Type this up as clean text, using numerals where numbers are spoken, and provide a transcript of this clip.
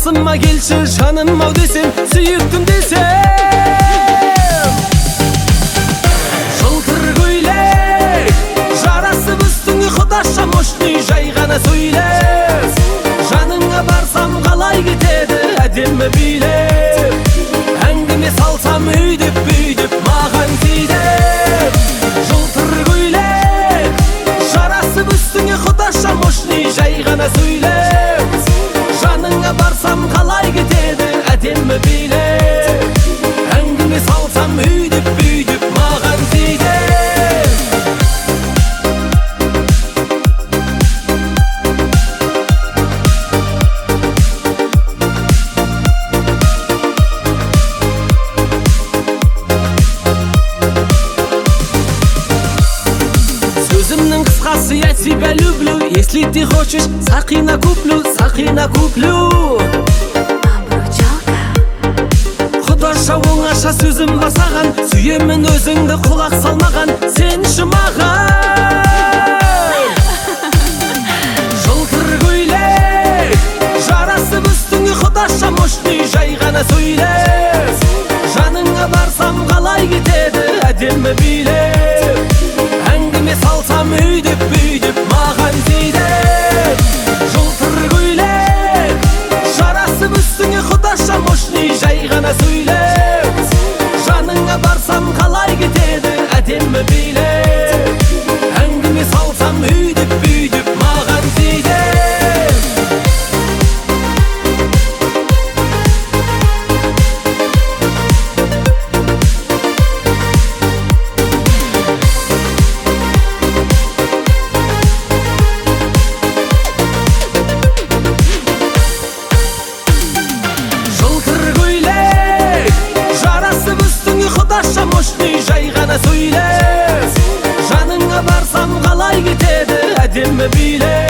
Қасыма келші жаным ау десем, сүйіктім десем. Жылтыр көйлек жарасып үстіңе құдаша мощный жай ғана сөйлес. Жаныңа барсам қалай кетеді әдемі билеп. Әңгіме салсам өйдіп бүйдіп маған тиіп. Жылтыр көйлек жарасып үстіңе құдаша мощный жай ғана сөйлес. Жаныңа барсам қалай кетеді әдемі билеп. Әңгіме салсам өйдіп бүйдіп маған тиіп. Сөзімнің қысқасы я тебя люблю. Если ты хочешь, сақина куплю, сақина куплю. Құдаша оңаша сөзім бар саған, сүйемін өзіңді құлақ салмаған, сен үшін маған. Жылтыр көйлек жарасып үстіңе құдаша мощный жай ғана сөйлес. Жаныңа барсам қалай кетеді әдемі билеп. Әңгіме салсам өйдіп бүйдіп маған тиіп. Жылтыр көйлек жарасып үстіңе құдаша мощный жай ғана сөйлес. Жаныңа барсам қалай кетеді әдемі билеп. Әңгіме салсам өйдіп бүйдіп маған тиіп. Құдаша мощный жай ғана сөйлес. Жаныңа барсам қалай кетеді әдемі билеп.